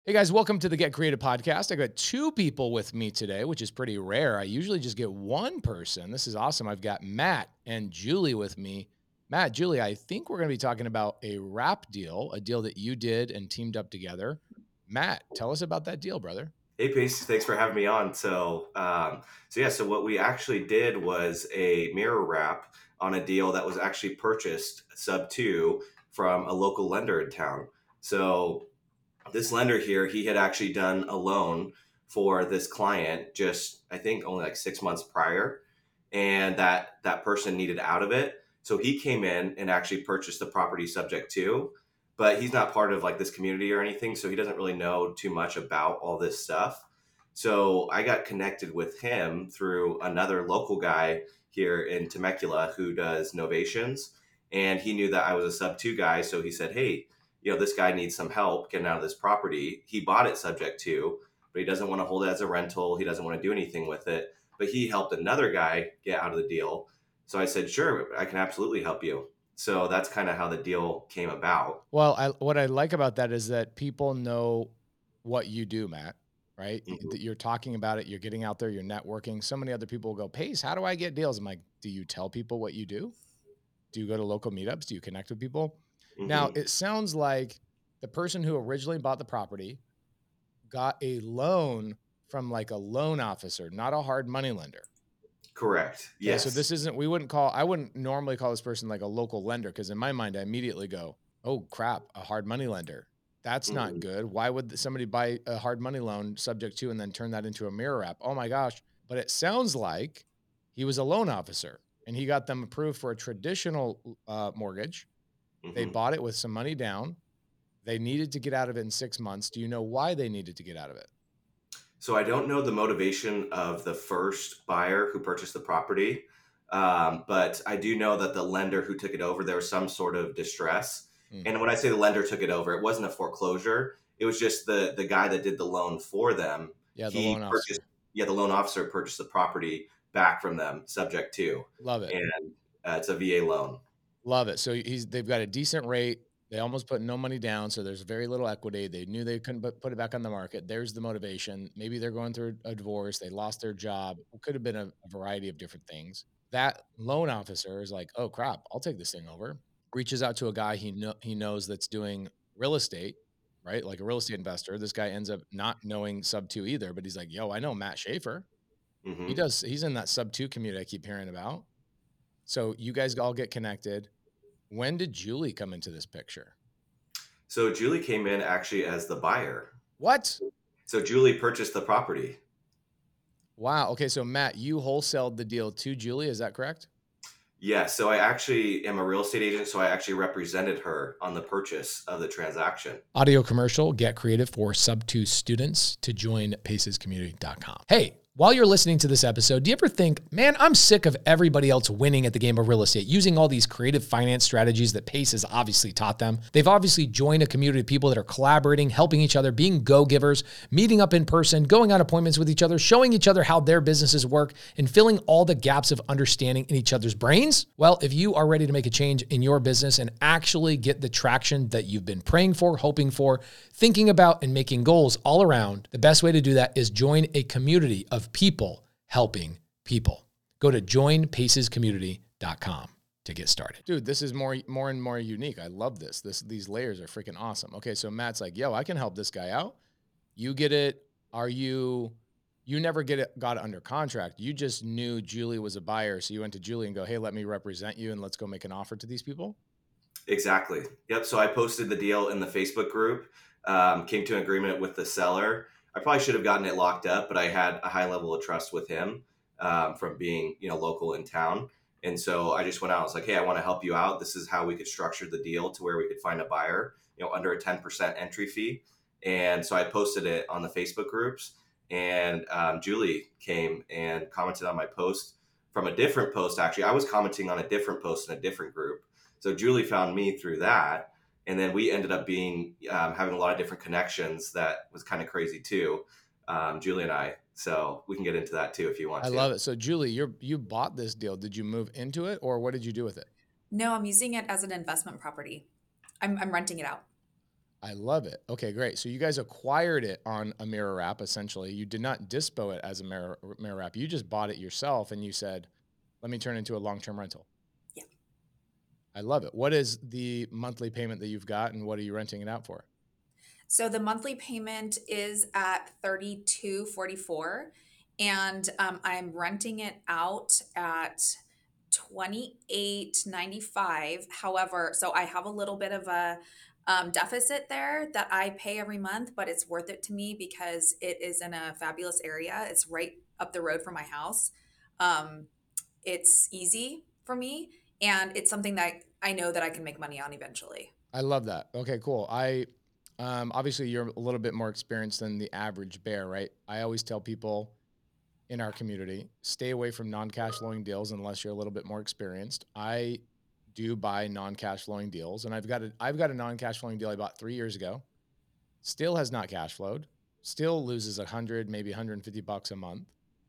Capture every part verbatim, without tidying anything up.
Hey guys, welcome to the Get Creative podcast. I got two people with me today, which is pretty rare. I usually just get one person. This is awesome. I've got Matt and Julie with me. Matt, Julie, I think we're going to be talking about a wrap deal, a deal that you did and teamed up together. Matt, tell us about that deal, brother. Hey, Pace, thanks for having me on. So, um, so yeah, so what we actually did was a mirror wrap on a deal that was actually purchased sub two from a local lender in town. So this lender here, he had actually done a loan for this client just, I think, only like six months prior, and that that person needed out of it. So he came in and actually purchased the property subject to, but he's not part of like this community or anything, so he doesn't really know too much about all this stuff. So I got connected with him through another local guy here in Temecula who does novations, and he knew that I was a sub two guy, so he said, "Hey, you know, this guy needs some help getting out of this property." He bought it subject to, but he doesn't want to hold it as a rental. He doesn't want to do anything with it. But he helped another guy get out of the deal. So I said, sure, I can absolutely help you. So that's kind of how the deal came about. Well, I, what I like about that is that people know what you do, Matt, right? Mhm. That you're talking about it, you're getting out there, you're networking. So many other people will go, Pace, how do I get deals? I'm like, do you tell people what you do? Do you go to local meetups? Do you connect with people? Now, hmm it sounds like the person who originally bought the property got a loan from like a loan officer, not a hard money lender. Correct. Okay, so Yes. this isn't, we wouldn't call, I wouldn't normally call this person like a local lender because in my mind, I immediately go, oh crap, a hard money lender. That's not hmm good. Why would somebody buy a hard money loan subject to and then turn that into a mirror app? Oh my gosh. But it sounds like he was a loan officer and he got them approved for a traditional uh, mortgage. They hmm bought it with some money down. They needed to get out of it in six months. Do you know why they needed to get out of it? So I don't know the motivation of the first buyer who purchased the property, um, but I do know that the lender who took it over, there was some sort of distress. Mm. And when I say the lender took it over, it wasn't a foreclosure. It was just the the guy that did the loan for them. Yeah, the He loan purchased, officer. yeah, the loan officer purchased the property back from them, subject to, Love it. and uh, it's a V A loan. Love it. So he's they've got a decent rate. They almost put no money down, so there's very little equity. They knew they couldn't put put it back on the market. There's the motivation. Maybe they're going through a divorce. They lost their job. It could have been a, a variety of different things. That loan officer is like, "Oh crap, I'll take this thing over." Reaches out to a guy he know he knows that's doing real estate, right? Like a real estate investor. This guy ends up not knowing sub two either, but he's like, "Yo, I know Matt Schaefer. He hmm does. He's in that sub two community I keep hearing about." So you guys all get connected. When did Julie come into this picture? So Julie came in actually as the buyer. What? So Julie purchased the property. Wow. Okay. So Matt, you wholesaled the deal to Julie. Is that correct? Yeah, so I actually am a real estate agent, so I actually represented her on the purchase of the transaction. Audio commercial, get creative for sub two students to join paces community dot com. Hey, while you're listening to this episode, do you ever think, man, I'm sick of everybody else winning at the game of real estate, using all these creative finance strategies that Pace has obviously taught them? They've obviously joined a community of people that are collaborating, helping each other, being go-givers, meeting up in person, going on appointments with each other, showing each other how their businesses work, and filling all the gaps of understanding in each other's brains. Well, if you are ready to make a change in your business and actually get the traction that you've been praying for, hoping for, thinking about, and making goals all around, the best way to do that is join a community of people helping people. Go to join paces community dot com to get started. Dude, this is more more and more unique. I love this. This these layers are freaking awesome. Okay, so Matt's like, "Yo, I can help this guy out." You get it. Are you you never get it got it under contract. You just knew Julie was a buyer, so you went to Julie and go, "Hey, let me represent you and let's go make an offer to these people." Exactly. Yep. So I posted the deal in the Facebook group, um, came to an agreement with the seller. I probably should have gotten it locked up, but I had a high level of trust with him um, from being, you know, local in town. And so I just went out. I was like, "Hey, I want to help you out. This is how we could structure the deal to where we could find a buyer, you know, under a ten percent entry fee." And so I posted it on the Facebook groups, and um, Julie came and commented on my post from a different post. Actually, I was commenting on a different post in a different group, so Julie found me through that, and then we ended up being um, having a lot of different connections. That was kind of crazy too, um, Julie and I. So we can get into that too if you want I to. love it. So Julie, you're you bought this deal. Did you move into it or what did you do with it? No, I'm using it as an investment property. I'm I'm renting it out. I love it. Okay, great. So you guys acquired it on a mirror wrap, essentially. You did not dispo it as a mirror, mirror wrap. You just bought it yourself and you said, let me turn it into a long-term rental. Yeah. I love it. What is the monthly payment that you've got and what are you renting it out for? So the monthly payment is at thirty-two forty-four, and um, I'm renting it out at twenty-eight ninety-five. However, so I have a little bit of a um, deficit there that I pay every month, but it's worth it to me because it is in a fabulous area. It's right up the road from my house. Um, it's easy for me, and it's something that I know that I can make money on eventually. I love that. Okay, cool. I um, obviously you're a little bit more experienced than the average bear, right? I always tell people in our community, stay away from non-cash flowing deals unless you're a little bit more experienced. I do buy non-cash flowing deals, and I've got a I've got a non-cash flowing deal I bought three years ago. Still has not cash flowed. Still loses a hundred, maybe one hundred fifty bucks a month.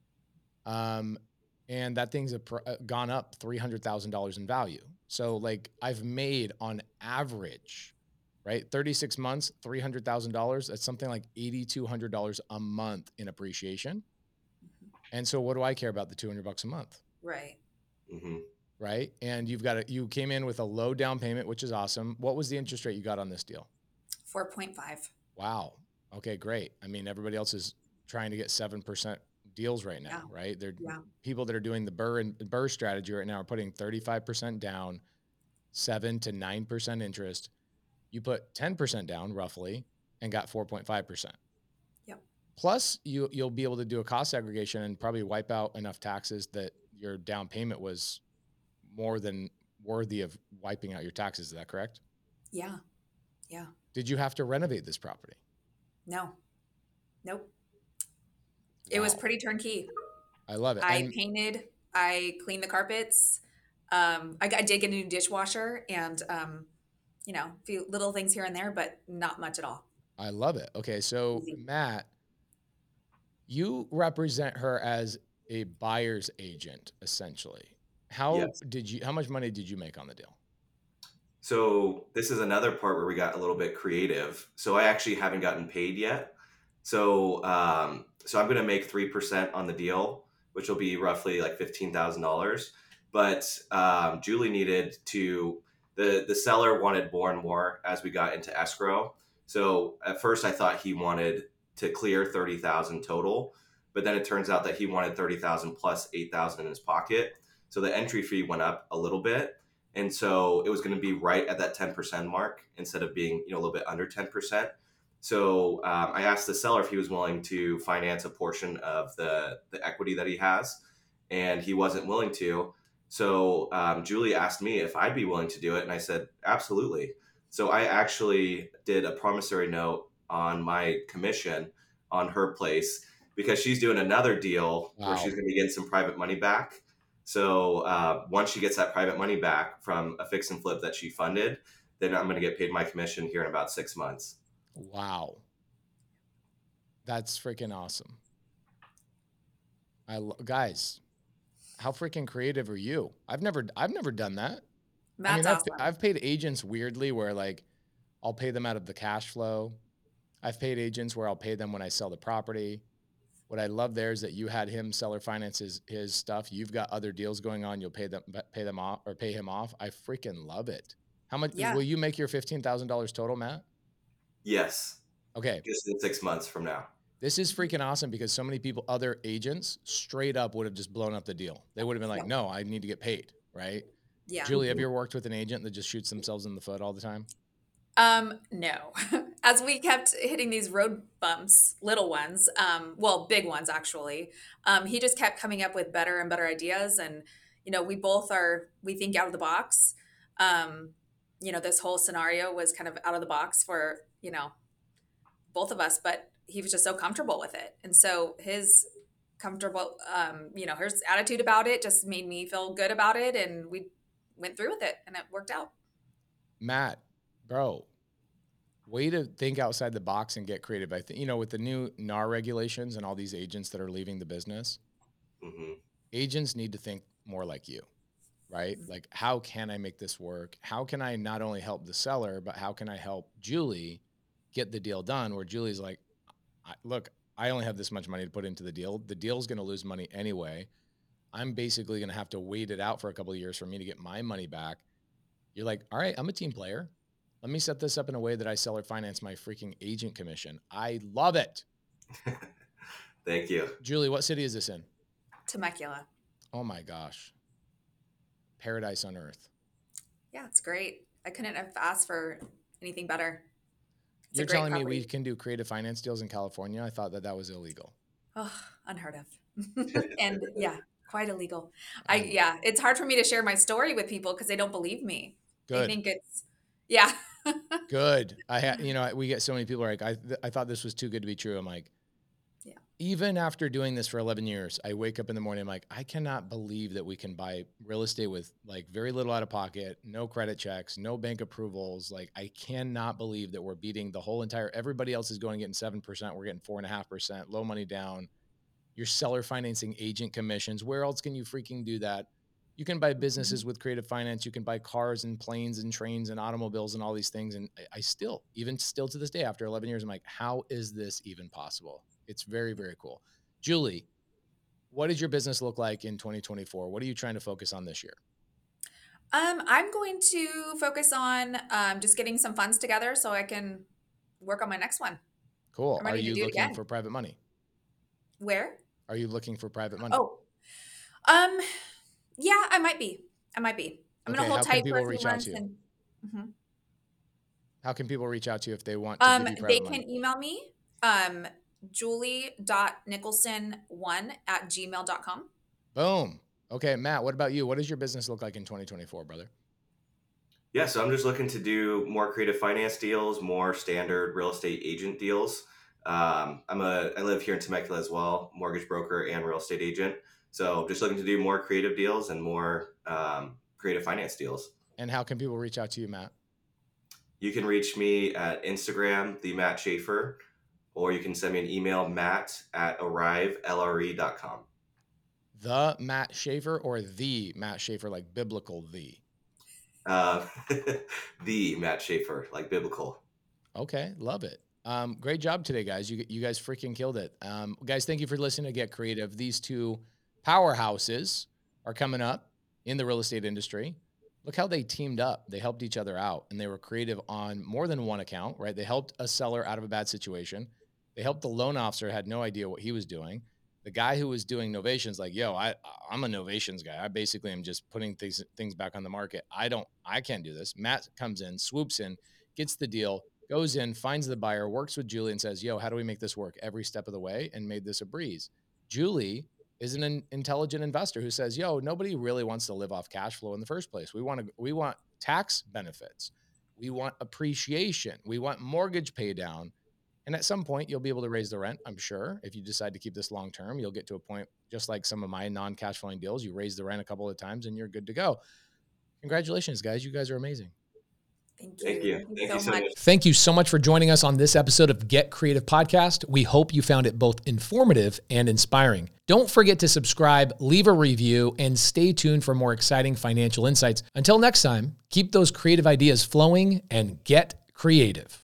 Um, and that thing's a, pr- uh, gone up three hundred thousand dollars in value. So like I've made on average, right, thirty-six months, three hundred thousand dollars. That's something like eight thousand two hundred dollars a month in appreciation. And so what do I care about the two hundred bucks a month? Right. Mm-hmm. Right. And you've got a, you came in with a low down payment, which is awesome. What was the interest rate you got on this deal? four point five. Wow. Okay, great. I mean, everybody else is trying to get seven percent deals right now, Yeah. right? They're Yeah. people that are doing the Burr and Burr strategy right now are putting thirty-five percent down, seven to nine percent interest. You put ten percent down roughly and got four point five percent. Yep. Plus you, you'll be able to do a cost segregation and probably wipe out enough taxes that your down payment was more than worthy of wiping out your taxes. Is that correct? Yeah. Yeah. Did you have to renovate this property? No. Nope. It was Wow. pretty turnkey. I love it. I And painted, I cleaned the carpets. Um, I, got- I did get a new dishwasher and, um, you know, a few little things here and there, but not much at all. I love it. Okay. So Easy. Matt, you represent her as a buyer's agent, essentially. How Yes. did you, how much money did you make on the deal? So this is another part where we got a little bit creative. So I actually haven't gotten paid yet. So um, so I'm going to make three percent on the deal, which will be roughly like fifteen thousand dollars. But um, Julie needed to the the seller wanted more and more as we got into escrow. So at first I thought he wanted to clear thirty thousand total, but then it turns out that he wanted thirty thousand plus eight thousand in his pocket. So the entry fee went up a little bit. And so it was going to be right at that ten percent mark instead of being, you know, a little bit under ten percent. So um, I asked the seller if he was willing to finance a portion of the, the equity that he has, and he wasn't willing to. So um, Julie asked me if I'd be willing to do it, and I said, absolutely. So I actually did a promissory note on my commission on her place because she's doing another deal Wow. where she's going to be getting some private money back. So uh, once she gets that private money back from a fix and flip that she funded, then I'm going to get paid my commission here in about six months. Wow. That's freaking awesome. I lo- guys, how freaking creative are you? I've never, I've never done that. That's I mean, I've, awesome. I've paid agents weirdly where like I'll pay them out of the cash flow. I've paid agents where I'll pay them when I sell the property. What I love there is that you had him seller finance his, his stuff. You've got other deals going on. You'll pay them, pay them off or pay him off. I freaking love it. How much Yeah. will you make your fifteen thousand dollars total, Matt? Yes. Okay. Just in six months from now. This is freaking awesome because so many people, other agents straight up would have just blown up the deal. They would have been like, no, I need to get paid. Right. Yeah. Julie, have you ever worked with an agent that just shoots themselves in the foot all the time? Um, no. As we kept hitting these road bumps, little ones, um, well, big ones actually, um, he just kept coming up with better and better ideas. And, you know, we both are, we think out of the box. Um, you know, this whole scenario was kind of out of the box for, you know, both of us, but he was just so comfortable with it. And so his comfortable, um, you know, his attitude about it just made me feel good about it. And we went through with it and it worked out. Matt, bro, way to think outside the box and get creative. I think, you know, with the new N A R regulations and all these agents that are leaving the business, Mm-hmm. agents need to think more like you, right? Like, how can I make this work? How can I not only help the seller, but how can I help Julie get the deal done, where Julie's like, I, look, I only have this much money to put into the deal. The deal's going to lose money anyway. I'm basically going to have to wait it out for a couple of years for me to get my money back. You're like, all right, I'm a team player. Let me set this up in a way that I seller finance my freaking agent commission. I love it. Thank you. Julie, what city is this in? Temecula. Oh my gosh. Paradise on earth. Yeah, it's great. I couldn't have asked for anything better. It's You're telling property. me we can do creative finance deals in California? I thought that that was illegal. Oh, unheard of. And yeah, quite illegal. I, yeah, it's hard for me to share my story with people because they don't believe me. Good. They think it's, yeah. Good. I had, you know, we get so many people like, I, th- I thought this was too good to be true. I'm like, yeah. Even after doing this for eleven years, I wake up in the morning, I'm like, I cannot believe that we can buy real estate with like very little out of pocket, no credit checks, no bank approvals. Like, I cannot believe that we're beating the whole entire, everybody else is going and getting seven percent. We're getting four and a half percent, low money down. You're seller financing agent commissions. Where else can you freaking do that? You can buy businesses with creative finance. You can buy cars and planes and trains and automobiles and all these things. And I, I still, even still to this day, after eleven years, I'm like, how is this even possible? It's very, very cool. Julie, what does your business look like in twenty twenty-four? What are you trying to focus on this year? Um, I'm going to focus on um, just getting some funds together so I can work on my next one. Cool. Are you looking for private money? Where? Are you looking for private money? Oh, um, yeah, I might be. I might be. I'm okay, going to hold tight for a few reach months. Out to you? And, mm-hmm. How can people reach out to you if they want to um, give you private They money? can email me, um, julie dot nicholson one at gmail dot com. Boom. Okay, Matt, what about you? What does your business look like in twenty twenty-four, brother? Yeah, so I'm just looking to do more creative finance deals, more standard real estate agent deals. Um, I'm a, I live here in Temecula as well, mortgage broker and real estate agent. So just looking to do more creative deals and more um, creative finance deals. And how can people reach out to you, Matt? You can reach me at Instagram, the Matt Schaefer, or you can send me an email, matt at arrive L R E dot com. The Matt Schaefer or the Matt Schaefer, like biblical the? Uh, the Matt Schaefer, like biblical. Okay, love it. Um, great job today, guys. You you guys freaking killed it. Um, guys, thank you for listening to Get Creative. These two powerhouses are coming up in the real estate industry. Look how they teamed up. They helped each other out, and they were creative on more than one account, right? They helped a seller out of a bad situation. They helped the loan officer who had no idea what he was doing. The guy who was doing novations, like, yo, I, I'm a novations guy. I basically am just putting things things back on the market. I don't, I can't do this. Matt comes in, swoops in, gets the deal, goes in, finds the buyer, works with Julie and says, yo, how do we make this work every step of the way, and made this a breeze. Julie is an intelligent investor who says, yo, nobody really wants to live off cash flow in the first place. We want to, we want tax benefits. We want appreciation. We want mortgage pay down. And at some point, you'll be able to raise the rent, I'm sure. If you decide to keep this long term, you'll get to a point, just like some of my non-cash flowing deals, you raise the rent a couple of times and you're good to go. Congratulations, guys. You guys are amazing. Thank you. Thank you. Thank you, Thank so, you so much. much. Thank you so much for joining us on this episode of Get Creative Podcast. We hope you found it both informative and inspiring. Don't forget to subscribe, leave a review, and stay tuned for more exciting financial insights. Until next time, keep those creative ideas flowing and get creative.